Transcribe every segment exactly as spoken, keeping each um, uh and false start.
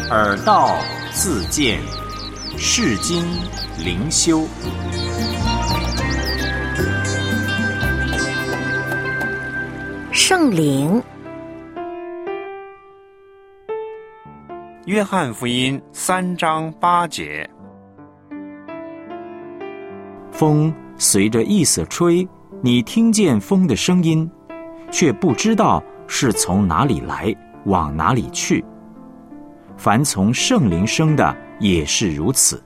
耳道自见，世经灵修。 圣灵。 约翰福音三章八节。 风随着意思吹，你听见风的声音，却不知道是从哪里来，往哪里去。凡从圣灵生的也是如此。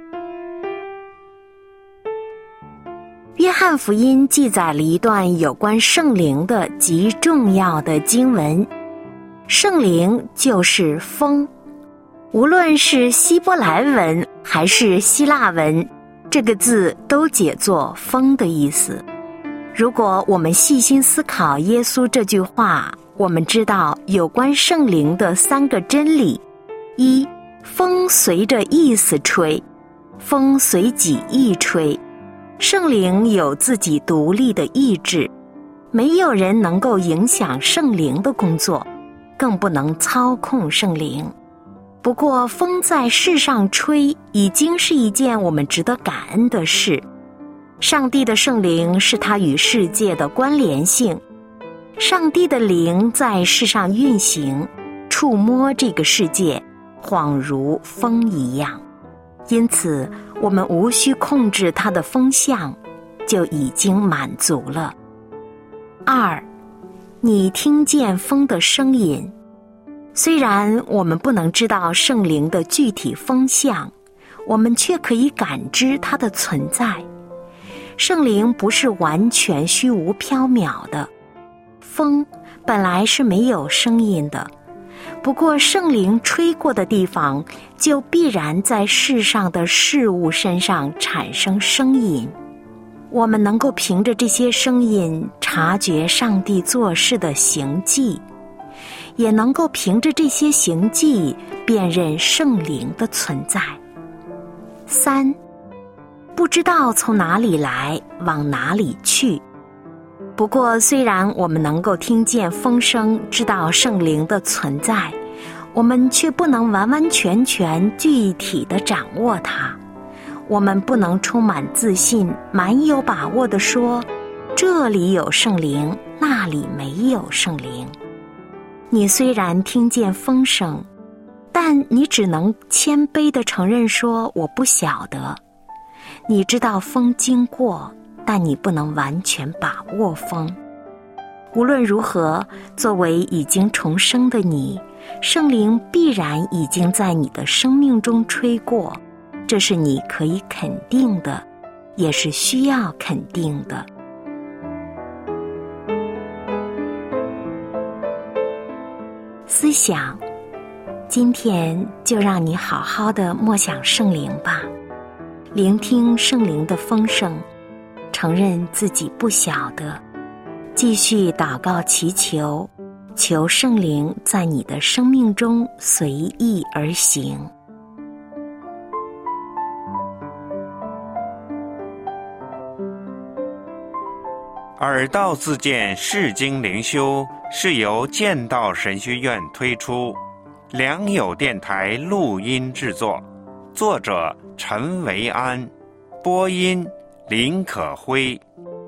约翰福音记载了一段有关圣灵的极重要的经文。圣灵就是风，无论是希伯来文还是希腊文，这个字都解作风的意思。如果我们细心思考耶稣这句话，我们知道有关圣灵的三个真理：一，风随着意思吹，风随己意吹。圣灵有自己独立的意志，没有人能够影响圣灵的工作，更不能操控圣灵。不过风在世上吹已经是一件我们值得感恩的事。上帝的圣灵是他与世界的关联性，上帝的灵在世上运行，触摸这个世界，恍如风一样。因此我们无需控制它的风向，就已经满足了。二，你听见风的声音。虽然我们不能知道圣灵的具体风向，我们却可以感知它的存在。圣灵不是完全虚无缥缈的，风本来是没有声音的，不过圣灵吹过的地方，就必然在世上的事物身上产生声音。我们能够凭着这些声音察觉上帝做事的行迹，也能够凭着这些行迹辨认圣灵的存在。三，不知道从哪里来，往哪里去。不过虽然我们能够听见风声，知道圣灵的存在，我们却不能完完全全具体地掌握它。我们不能充满自信，满有把握地说，这里有圣灵，那里没有圣灵。你虽然听见风声，但你只能谦卑地承认说，我不晓得。你知道风经过，但你不能完全把握风。无论如何，作为已经重生的你，圣灵必然已经在你的生命中吹过，这是你可以肯定的，也是需要肯定的。思想，今天就让你好好的默想圣灵吧，聆听圣灵的风声，承认自己不晓得，继续祷告祈求，求圣灵在你的生命中随意而行。 耳道自见世经灵修是由剑道神学院推出，良友电台录音制作，作者陈维安，播音林可辉。